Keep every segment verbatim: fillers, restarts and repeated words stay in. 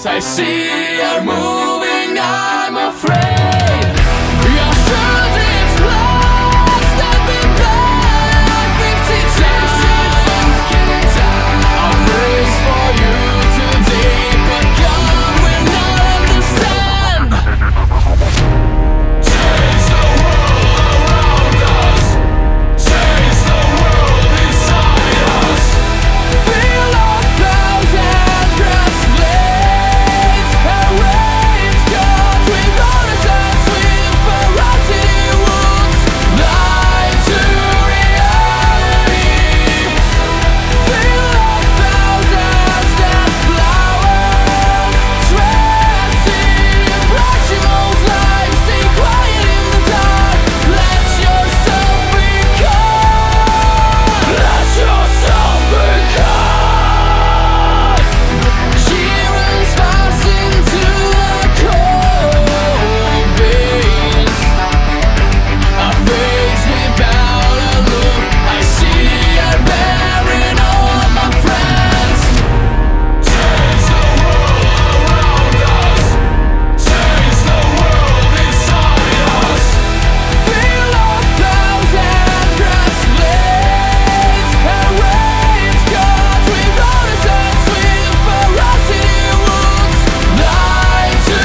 I see you're moving, I'm afraid. Your shirt is lost, I've been back fifty times. I'll brace for you today, but God will not understand. Change the world around us, change the world inside us. Feel a thousand grass blades and waves cut without a sense with ferocity wounds lie to reality. Feel a thousand dead flowers dressed in Proximo's life. Stay quiet in the dark, let yourself become. Let yourself become. She runs fast into the cold veins. A face without a look. I see her burying all my friends. Change the world around us, change the world inside us. Feel a thousand grass blades and waves cut without a sense with ferocity wounds lie to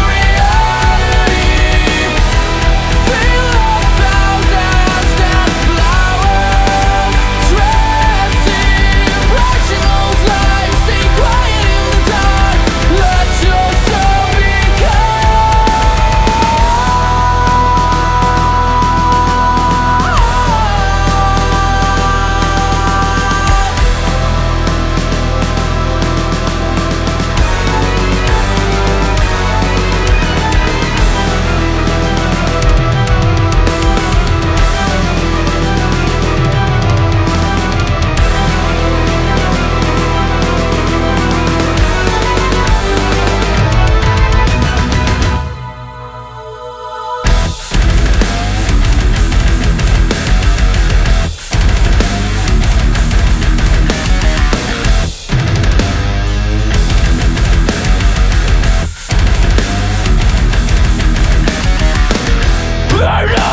reality. Feel a thousand dead flowers dressed in Proximo's life. Stay quiet in the dark, let yourself become.